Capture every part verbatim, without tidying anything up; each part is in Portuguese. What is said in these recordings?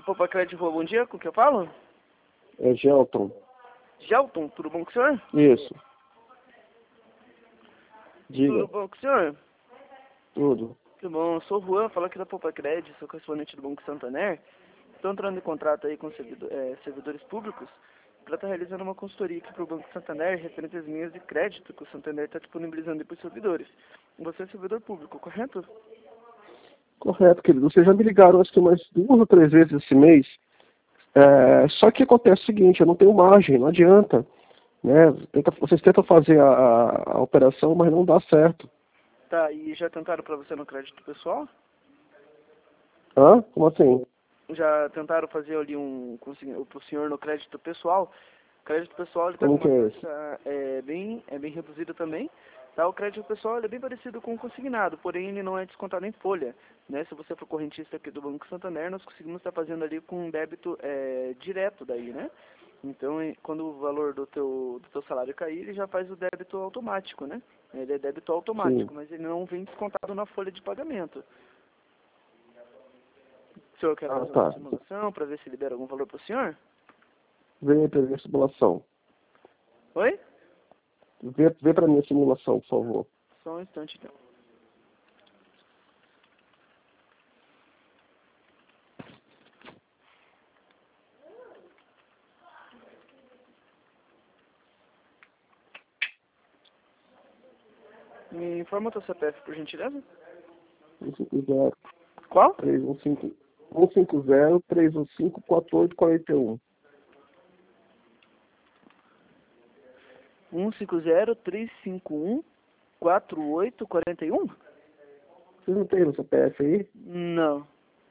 Poupa Crédito, bom dia, com o que eu falo? É Gelton. Gelton, tudo bom com o senhor? Isso. Diga. Tudo bom com o senhor? Tudo. Que bom, eu sou o Juan, falo aqui da Poupa Crédito, sou correspondente do Banco Santander. Estou entrando em contrato aí com servidor, é, servidores públicos para estar realizando uma consultoria aqui para o Banco Santander referente às linhas de crédito que o Santander está disponibilizando para os servidores. Você é servidor público, correto? Correto, querido. Vocês já me ligaram acho que umas duas ou três vezes esse mês. É, só que acontece o seguinte, eu não tenho margem, não adianta. Né? Tenta, vocês tentam fazer a, a, a operação, mas não dá certo. Tá, e já tentaram para você no crédito pessoal? Hã? Como assim? Já tentaram fazer ali um para o senhor no crédito pessoal? O crédito pessoal ele está com Como uma que é isso? taxa é, bem, é bem reduzida também. Tá? O crédito pessoal ele é bem parecido com o consignado, porém ele não é descontado em folha. Né? Se você for correntista aqui do Banco Santander, nós conseguimos estar fazendo ali com um débito é, direto daí, né? Então, quando o valor do teu, do teu salário cair, ele já faz o débito automático, né? Ele é débito automático, Sim. mas ele não vem descontado na folha de pagamento. O senhor quer Ah, fazer uma tá. simulação para ver se libera algum valor para o senhor? Vem para minha simulação. Oi? Vê, vê para minha simulação, por favor. Só um instante, então. Me informa o teu C P F, por gentileza? um cinco zero, Qual? três um cinco, um cinco zero, três um cinco, quatro oito quatro um. um cinco zero, três cinco um, quatro oito quatro um? Vocês não tem no C P F aí? Não.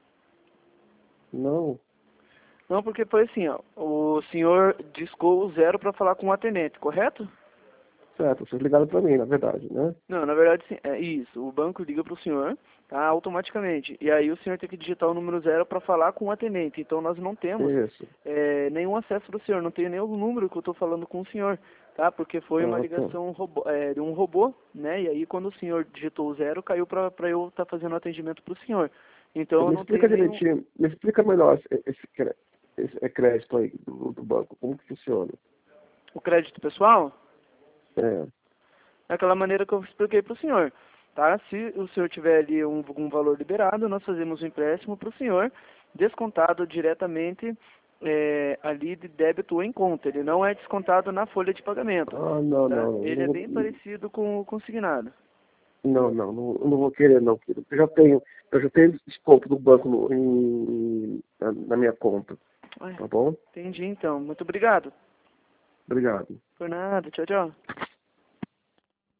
Não. Não, porque foi assim, ó. O senhor discou o zero para falar com o atendente, correto? Certo, vocês ligaram para mim, na verdade, né? Não, na verdade, sim, é isso. O banco liga para o senhor, tá, automaticamente. E aí o senhor tem que digitar o número zero para falar com o atendente. Então nós não temos Isso. é, nenhum acesso do senhor, não tenho nem o número que eu estou falando com o senhor, tá? Porque foi uma Ah, tá. ligação robô, é, de um robô, né? E aí quando o senhor digitou o zero, caiu para eu estar tá fazendo atendimento para o senhor. Então eu Me não explica tenho nenhum... direitinho, me explica melhor esse, esse, cré- esse é crédito aí do, do banco, como que funciona? O crédito pessoal? É. Daquela maneira que eu expliquei para o senhor, tá? Se o senhor tiver ali um, um valor liberado, nós fazemos um empréstimo para o senhor, descontado diretamente é, ali de débito em conta. Ele não é descontado na folha de pagamento, Ah, não, tá? não, Ele não é vou, bem parecido com o consignado. não, não, não, não vou querer não, querido. Eu já tenho, eu já tenho desconto do banco no, em, na, na minha conta, Ai, tá bom? entendi então. Muito obrigado. Obrigado. Por nada. Tchau, tchau.